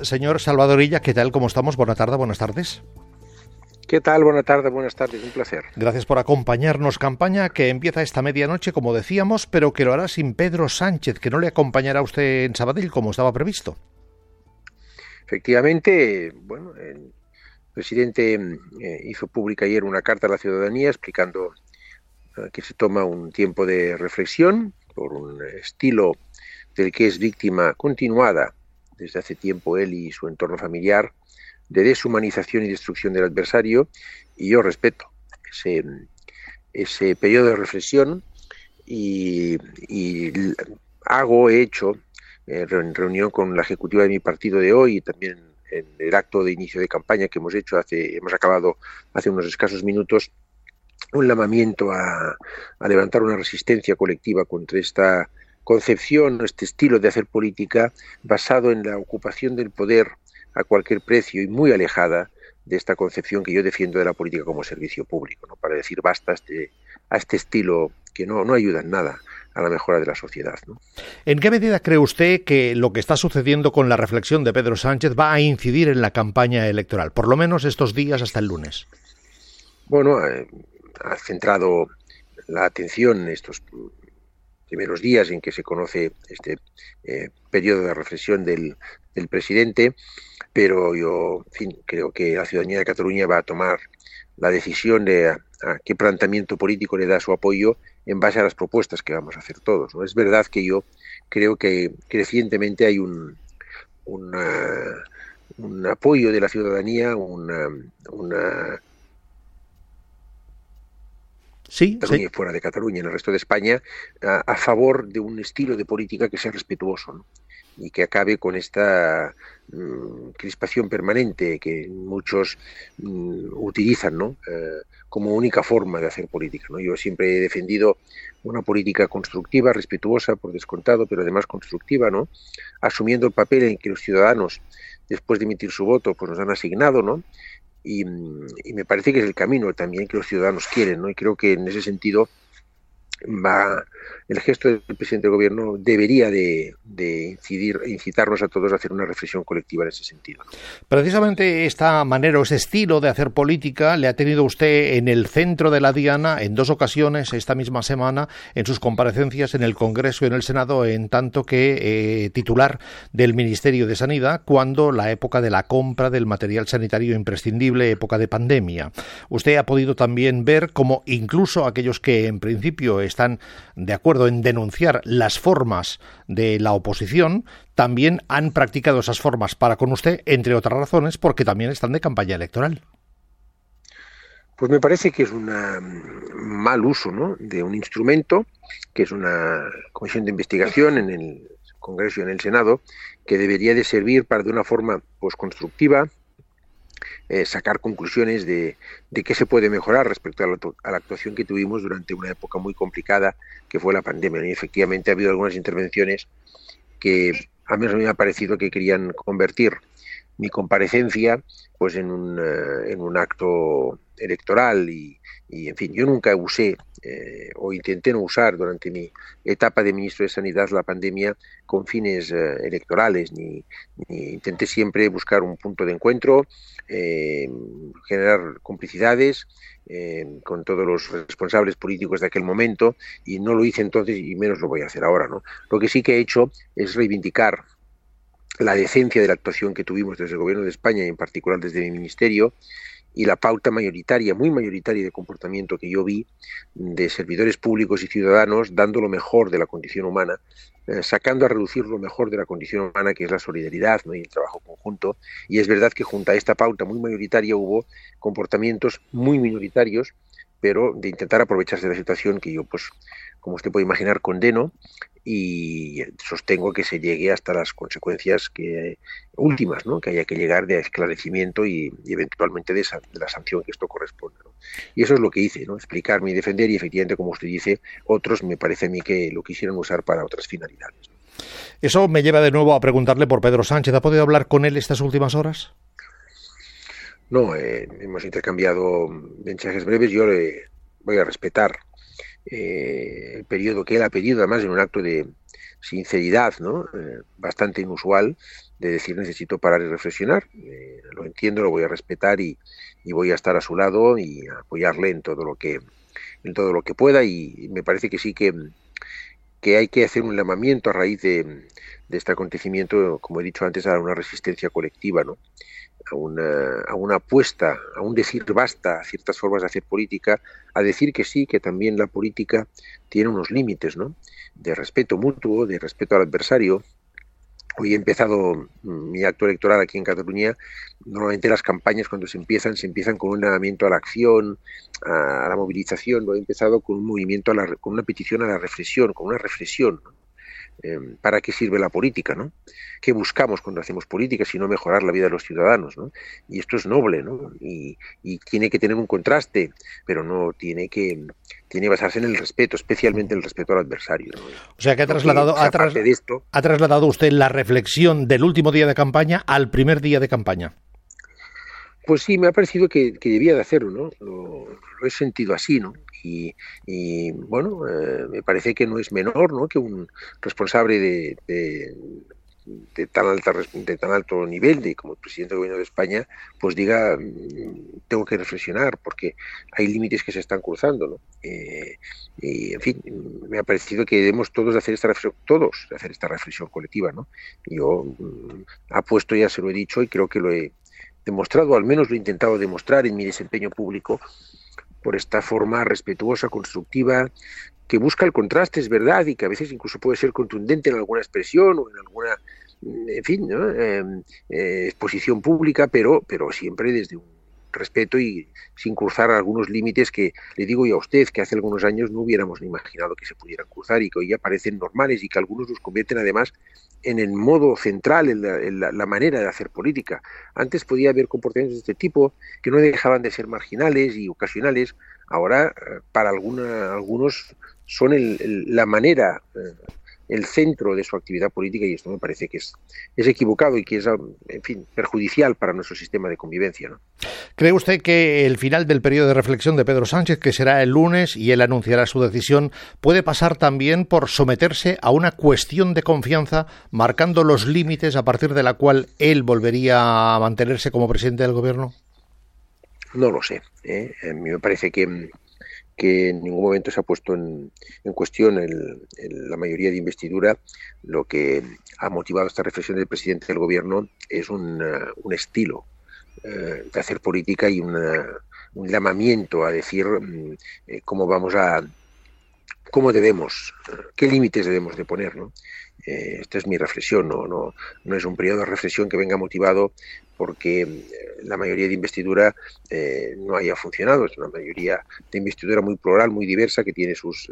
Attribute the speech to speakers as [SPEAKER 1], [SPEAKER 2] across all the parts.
[SPEAKER 1] Señor Salvador Illa, ¿qué tal? ¿Cómo estamos? Buenas tardes.
[SPEAKER 2] ¿Qué tal? Buenas tardes, un placer.
[SPEAKER 1] Gracias por acompañarnos. Campaña que empieza esta medianoche, como decíamos, pero que lo hará sin Pedro Sánchez, que no le acompañará a usted en Sabadell, como estaba previsto.
[SPEAKER 2] Efectivamente, bueno, el presidente hizo pública ayer una carta a la ciudadanía explicando que se toma un tiempo de reflexión por un estilo del que es víctima continuada desde hace tiempo él y su entorno familiar, de deshumanización y destrucción del adversario, y yo respeto ese periodo de reflexión y he hecho en reunión con la ejecutiva de mi partido de hoy y también en el acto de inicio de campaña que hemos acabado hace unos escasos minutos, un llamamiento a levantar una resistencia colectiva contra esta concepción, este estilo de hacer política basado en la ocupación del poder a cualquier precio y muy alejada de esta concepción que yo defiendo de la política como servicio público, ¿no? Para decir basta a este estilo que no ayuda en nada a la mejora de la sociedad, ¿no?
[SPEAKER 1] ¿En qué medida cree usted que lo que está sucediendo con la reflexión de Pedro Sánchez va a incidir en la campaña electoral, por lo menos estos días hasta el lunes?
[SPEAKER 2] Bueno, ha centrado la atención en estos primeros días en que se conoce este periodo de reflexión del presidente, pero yo, en fin, creo que la ciudadanía de Cataluña va a tomar la decisión de a qué planteamiento político le da su apoyo en base a las propuestas que vamos a hacer todos, ¿no? Es verdad que yo creo que crecientemente hay un apoyo de la ciudadanía,
[SPEAKER 1] Sí.
[SPEAKER 2] Y fuera de Cataluña, en el resto de España, a favor de un estilo de política que sea respetuoso, ¿no? Y que acabe con esta crispación permanente que muchos utilizan, ¿no? Como única forma de hacer política, ¿no? Yo siempre he defendido una política constructiva, respetuosa, por descontado, pero además constructiva, ¿no? Asumiendo el papel en que los ciudadanos, después de emitir su voto, pues nos han asignado, ¿no? Y me parece que es el camino también que los ciudadanos quieren, ¿no? Y creo que en ese sentido el gesto del presidente del gobierno debería de incitarnos a todos a hacer una reflexión colectiva en ese sentido, ¿no?
[SPEAKER 1] Precisamente esta manera o ese estilo de hacer política le ha tenido usted en el centro de la diana en 2 ocasiones esta misma semana en sus comparecencias en el Congreso y en el Senado, en tanto que titular del Ministerio de Sanidad cuando la época de la compra del material sanitario imprescindible, época de pandemia. Usted ha podido también ver cómo incluso aquellos que en principio están de acuerdo en denunciar las formas de la oposición, también han practicado esas formas para con usted, entre otras razones, porque también están de campaña electoral.
[SPEAKER 2] Pues me parece que es un mal uso, ¿no?, de un instrumento, que es una comisión de investigación en el Congreso y en el Senado, que debería de servir para, de una forma pues constructiva, sacar conclusiones de qué se puede mejorar respecto a la actuación que tuvimos durante una época muy complicada que fue la pandemia. Y efectivamente ha habido algunas intervenciones que a mí me ha parecido que querían convertir mi comparecencia pues en un acto electoral y en fin, yo nunca usé o intenté no usar durante mi etapa de ministro de Sanidad la pandemia con fines electorales, ni intenté siempre buscar un punto de encuentro, generar complicidades con todos los responsables políticos de aquel momento, y no lo hice entonces y menos lo voy a hacer ahora, ¿no? Lo que sí que he hecho es reivindicar la decencia de la actuación que tuvimos desde el Gobierno de España y en particular desde mi ministerio, y la pauta mayoritaria, muy mayoritaria de comportamiento que yo vi de servidores públicos y ciudadanos dando lo mejor de la condición humana, sacando a reducir lo mejor de la condición humana, que es la solidaridad, ¿no?, y el trabajo conjunto. Y es verdad que junto a esta pauta muy mayoritaria hubo comportamientos muy minoritarios, pero de intentar aprovecharse de la situación que yo, pues, como usted puede imaginar, condeno y sostengo que se llegue hasta las consecuencias últimas, ¿no?, que haya que llegar de esclarecimiento y eventualmente de la sanción que esto corresponde, ¿no? Y eso es lo que hice, ¿no?, explicarme y defender, y efectivamente, como usted dice, otros me parece a mí que lo quisieran usar para otras finalidades, ¿no?
[SPEAKER 1] Eso me lleva de nuevo a preguntarle por Pedro Sánchez. ¿Ha podido hablar con él estas últimas horas?
[SPEAKER 2] No, hemos intercambiado mensajes breves. Yo le voy a respetar el periodo que él ha pedido, además en un acto de sinceridad, ¿no?, bastante inusual, de decir necesito parar y reflexionar. Lo entiendo, lo voy a respetar y voy a estar a su lado y a apoyarle en todo lo que pueda, y me parece que sí que hay que hacer un llamamiento a raíz de este acontecimiento, como he dicho antes, a una resistencia colectiva, ¿no? A una apuesta, a un decir basta a ciertas formas de hacer política, a decir que sí, que también la política tiene unos límites, ¿no? De respeto mutuo, de respeto al adversario. Hoy he empezado mi acto electoral aquí en Cataluña. Normalmente las campañas, cuando se empiezan con un llamamiento a la acción, a la movilización. Lo he empezado con un movimiento, con una petición a la reflexión, con una reflexión, ¿no? ¿Para qué sirve la política, ¿no? ¿Qué buscamos cuando hacemos política sino mejorar la vida de los ciudadanos, ¿no? Y esto es noble, ¿no? Y tiene que tener un contraste, pero no tiene que basarse en el respeto, especialmente en el respeto al adversario, ¿no?
[SPEAKER 1] O sea que ha trasladado usted la reflexión del último día de campaña al primer día de campaña.
[SPEAKER 2] Pues sí, me ha parecido que debía de hacerlo, ¿no? Lo he sentido así, ¿no? Y bueno, me parece que no es menor, ¿no?, que un responsable de tan alto nivel, como el presidente del gobierno de España, pues diga, tengo que reflexionar porque hay límites que se están cruzando, ¿no? Y en fin, me ha parecido que debemos todos hacer esta reflexión colectiva, ¿no? Yo apuesto, ya se lo he dicho y creo que lo he demostrado, al menos lo he intentado demostrar en mi desempeño público, por esta forma respetuosa, constructiva, que busca el contraste, es verdad, y que a veces incluso puede ser contundente en alguna expresión o en alguna, en fin, ¿no?, exposición pública, pero siempre desde un respeto y sin cruzar algunos límites que, le digo yo a usted, que hace algunos años no hubiéramos ni imaginado que se pudieran cruzar y que hoy ya parecen normales y que algunos los convierten además en el modo central, en la manera de hacer política. Antes podía haber comportamientos de este tipo que no dejaban de ser marginales y ocasionales. Ahora, para algunos son la manera, el centro de su actividad política, y esto me parece que es equivocado y que es, en fin, perjudicial para nuestro sistema de convivencia, ¿no?
[SPEAKER 1] ¿Cree usted que el final del periodo de reflexión de Pedro Sánchez, que será el lunes y él anunciará su decisión, puede pasar también por someterse a una cuestión de confianza, marcando los límites a partir de la cual él volvería a mantenerse como presidente del gobierno?
[SPEAKER 2] No lo sé, ¿eh? A mí me parece que en ningún momento se ha puesto en cuestión la mayoría de investidura. Lo que ha motivado esta reflexión del presidente del gobierno es un estilo de hacer política y un llamamiento a decir cómo debemos, qué límites debemos de poner, ¿no? Esta es mi reflexión, no es un periodo de reflexión que venga motivado porque la mayoría de investidura no haya funcionado. Es una mayoría de investidura muy plural, muy diversa, que tiene sus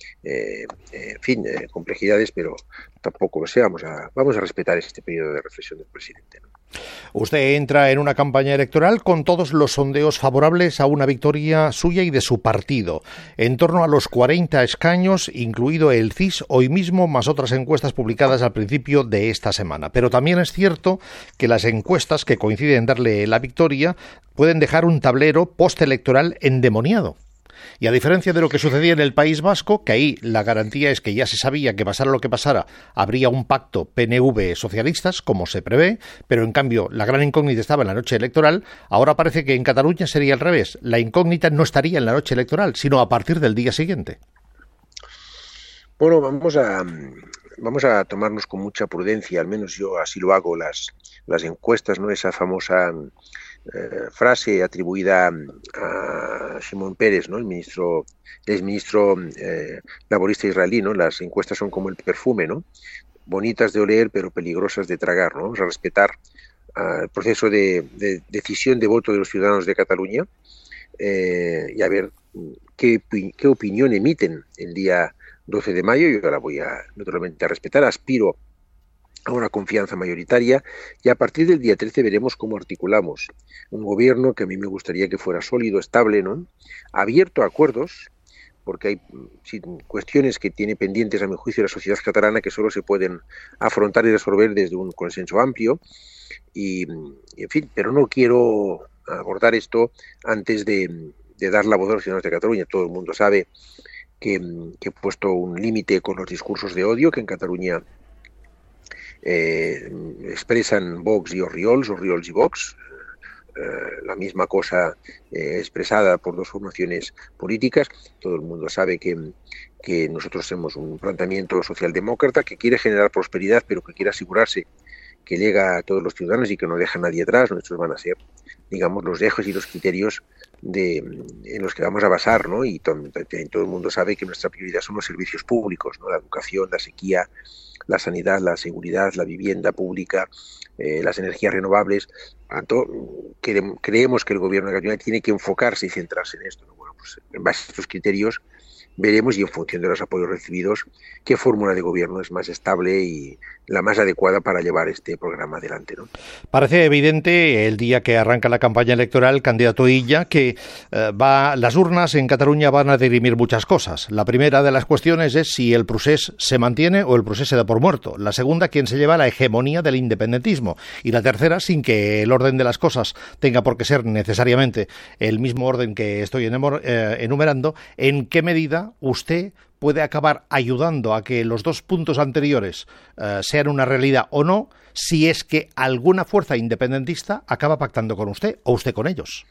[SPEAKER 2] complejidades, pero tampoco lo sé. Vamos a respetar este periodo de reflexión del presidente, ¿no?
[SPEAKER 1] Usted entra en una campaña electoral con todos los sondeos favorables a una victoria suya y de su partido, en torno a los 40 escaños, incluido el CIS hoy mismo, más otras encuestas publicadas al principio de esta semana. Pero también es cierto que las encuestas que coinciden en darle la victoria pueden dejar un tablero postelectoral endemoniado. Y a diferencia de lo que sucedía en el País Vasco, que ahí la garantía es que ya se sabía que pasara lo que pasara, habría un pacto PNV-socialistas, como se prevé, pero en cambio la gran incógnita estaba en la noche electoral. Ahora parece que en Cataluña sería al revés. La incógnita no estaría en la noche electoral, sino a partir del día siguiente.
[SPEAKER 2] Bueno, vamos a tomarnos con mucha prudencia, al menos yo así lo hago, las encuestas, ¿no? Esa famosa frase atribuida a Shimon Peres, ¿no?, el exministro laborista israelí, ¿no? Las encuestas son como el perfume, ¿no?, bonitas de oler pero peligrosas de tragar, ¿no? Vamos a respetar el proceso de decisión de voto de los ciudadanos de Cataluña y a ver qué opinión emiten el día 12 de mayo. Yo la voy naturalmente a respetar. Aspiro a una confianza mayoritaria y a partir del día 13 veremos cómo articulamos un gobierno que a mí me gustaría que fuera sólido, estable, ¿no?, abierto a acuerdos, porque hay cuestiones que tiene pendientes a mi juicio la sociedad catalana que solo se pueden afrontar y resolver desde un consenso amplio y en fin, pero no quiero abordar esto antes de dar la voz a los ciudadanos de Cataluña. Todo el mundo sabe que he puesto un límite con los discursos de odio, que en Cataluña expresan Vox y Orriols y Vox, la misma cosa expresada por dos formaciones políticas. Todo el mundo sabe que nosotros somos un planteamiento socialdemócrata que quiere generar prosperidad, pero que quiere asegurarse que llega a todos los ciudadanos y que no deja a nadie atrás. Nuestros van a ser, digamos, los ejes y los criterios en los que vamos a basar, ¿no? Y todo el mundo sabe que nuestra prioridad son los servicios públicos, ¿no? La educación, la sequía, la sanidad, la seguridad, la vivienda pública, las energías renovables. Creemos que el gobierno de Cataluña tiene que enfocarse y centrarse en esto, ¿no? Bueno, pues en base a estos criterios veremos, y en función de los apoyos recibidos, qué fórmula de gobierno es más estable y la más adecuada para llevar este programa adelante, ¿no?
[SPEAKER 1] Parece evidente, el día que arranca la campaña electoral, candidato Illa, que las urnas en Cataluña van a dirimir muchas cosas. La primera de las cuestiones es si el procés se mantiene o el procés se da por muerto. La segunda, quién se lleva la hegemonía del independentismo. Y la tercera, sin que el orden de las cosas tenga por qué ser necesariamente el mismo orden que estoy enumerando, ¿en qué medida usted puede acabar ayudando a que los dos puntos anteriores sean una realidad o no, si es que alguna fuerza independentista acaba pactando con usted o usted con ellos?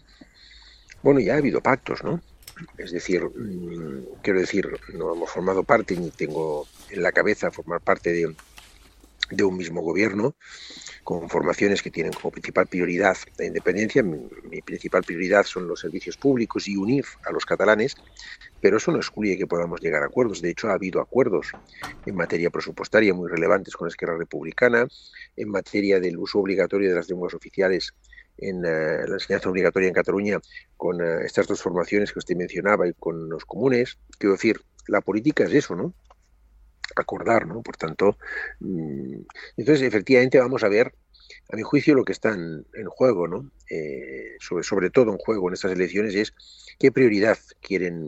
[SPEAKER 2] Bueno, ya ha habido pactos, ¿no? Es decir, quiero decir, no hemos formado parte, ni tengo en la cabeza formar parte de un mismo gobierno, con formaciones que tienen como principal prioridad la independencia. Mi principal prioridad son los servicios públicos y unir a los catalanes, pero eso no excluye que podamos llegar a acuerdos. De hecho, ha habido acuerdos en materia presupuestaria muy relevantes con Esquerra Republicana, en materia del uso obligatorio de las lenguas oficiales en la enseñanza obligatoria en Cataluña, con estas dos formaciones que usted mencionaba y con los comunes. Quiero decir, la política es eso, ¿no? Acordar, ¿no? Por tanto, entonces efectivamente vamos a ver, a mi juicio, lo que está en juego, ¿no? Sobre todo en juego en estas elecciones es qué prioridad quieren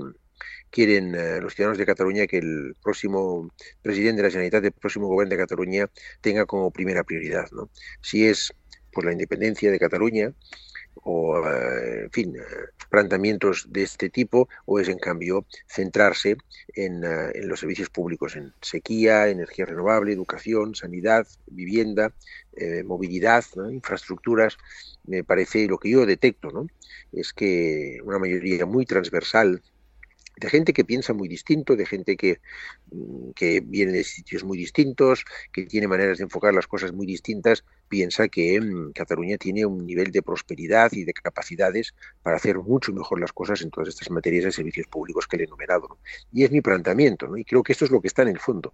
[SPEAKER 2] los ciudadanos de Cataluña que el próximo presidente de la Generalitat, el próximo gobierno de Cataluña, tenga como primera prioridad, ¿no? Si es pues la independencia de Cataluña o, en fin, planteamientos de este tipo, o es en cambio centrarse en los servicios públicos, en sequía, energía renovable, educación, sanidad, vivienda, movilidad, ¿no? Infraestructuras. Me parece, lo que yo detecto, ¿no?, es que una mayoría muy transversal de gente que piensa muy distinto, de gente que viene de sitios muy distintos, que tiene maneras de enfocar las cosas muy distintas, piensa que Cataluña tiene un nivel de prosperidad y de capacidades para hacer mucho mejor las cosas en todas estas materias de servicios públicos que le he enumerado, ¿no? Y es mi planteamiento, ¿no? Y creo que esto es lo que está en el fondo,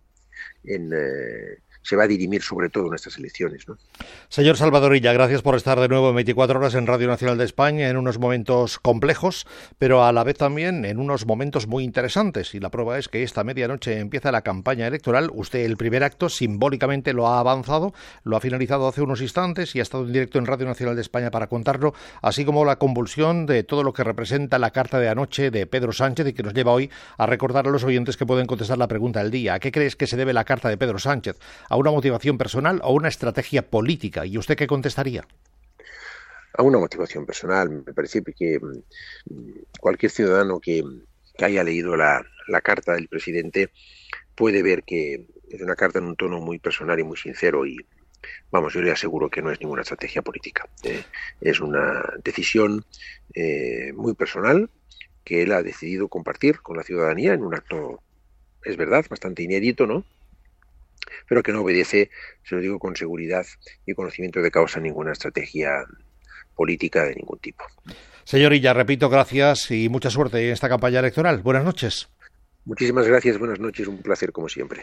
[SPEAKER 2] se va a dirimir sobre todo en estas elecciones, ¿no?
[SPEAKER 1] Señor Salvador Illa, gracias por estar de nuevo en 24 horas en Radio Nacional de España, en unos momentos complejos, pero a la vez también en unos momentos muy interesantes. Y la prueba es que esta medianoche empieza la campaña electoral. Usted el primer acto simbólicamente lo ha avanzado, lo ha finalizado hace unos instantes y ha estado en directo en Radio Nacional de España para contarlo, así como la convulsión de todo lo que representa la carta de anoche de Pedro Sánchez y que nos lleva hoy a recordar a los oyentes que pueden contestar la pregunta del día. ¿A qué crees que se debe la carta de Pedro Sánchez? ¿A una motivación personal o una estrategia política? ¿Y usted qué contestaría?
[SPEAKER 2] A una motivación personal. Me parece que cualquier ciudadano que haya leído la carta del presidente puede ver que es una carta en un tono muy personal y muy sincero, y vamos, yo le aseguro que no es ninguna estrategia política. Es una decisión muy personal que él ha decidido compartir con la ciudadanía en un acto, es verdad, bastante inédito, ¿no?, pero que no obedece, se lo digo con seguridad y conocimiento de causa, ninguna estrategia política de ningún tipo.
[SPEAKER 1] Señor Illa, repito, gracias y mucha suerte en esta campaña electoral. Buenas noches.
[SPEAKER 2] Muchísimas gracias, buenas noches, un placer como siempre.